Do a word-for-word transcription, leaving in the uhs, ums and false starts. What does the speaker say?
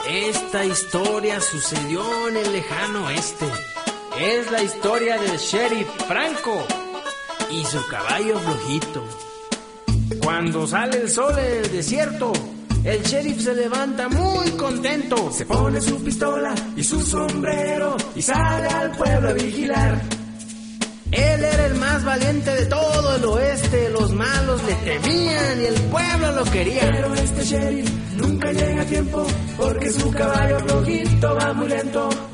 Esta historia sucedió en el lejano oeste. Es la historia del sheriff Franco y su caballo flojito. Cuando sale el sol en el desierto, el sheriff se levanta muy contento. Se pone su pistola y su sombrero y sale al pueblo a vigilar. Él era el más valiente de todo el oeste. Los malos le temían y el pueblo lo quería. Pero este sheriff nunca llega a tiempo porque su caballo flojito va muy lento.